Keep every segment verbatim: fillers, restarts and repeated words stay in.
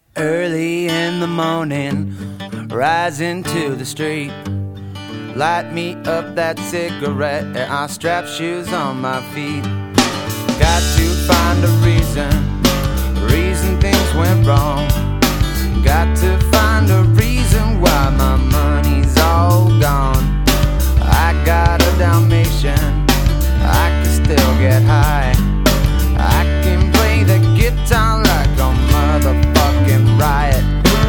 Early in the morning, rising to the street. Light me up that cigarette and I strap shoes on my feet. Got to find a reason, reason things went wrong. Got to find a reason why my money's all gone. I got a Dalmatian, I can still get high. I can play the guitar like a motherfucking riot.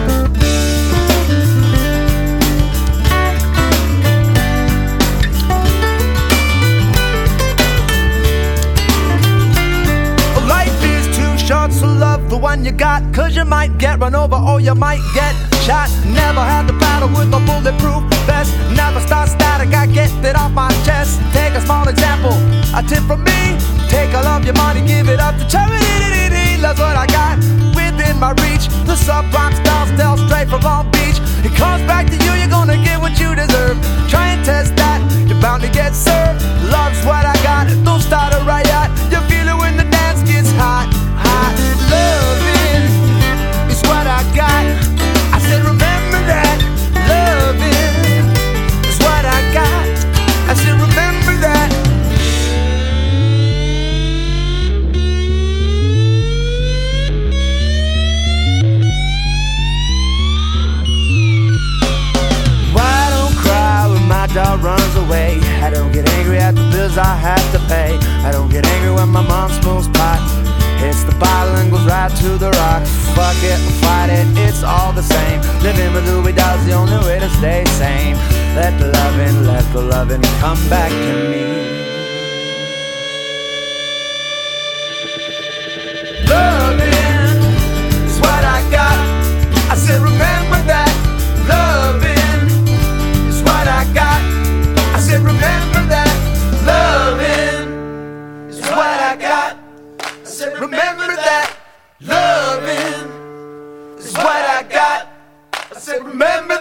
Life is too short, so love the one you got, cause you might get run over or you might get shot. Never had to battle with a bulletproof vest. Never start static, I get it off my chest. Take a small example, a tip from me. Take all of your money, give it up to charity. Love's what I got within my reach. The subprime style, still straight from Long Beach. It comes back to you, you're gonna get what you deserve. Try and test that, you're bound to get served. Love's what I got, don't start a riot. You feel it when the dance gets hot, hot. Loving is what I got. I said remember that. Loving is what I got. I said remember that. Dog runs away. I don't get angry at the bills I have to pay. I don't get angry when my mom smokes pot. Hits the bottle and goes right to the rock. Fuck it, fight it, it's all the same. Living with Louis Dog's the only way to stay sane. Let the loving, let the loving come back to me. Loving is what I got. I said remember that. Loving is what I got. I said remember that. Loving is what I got. I said remember that. Loving is what I got. I said remember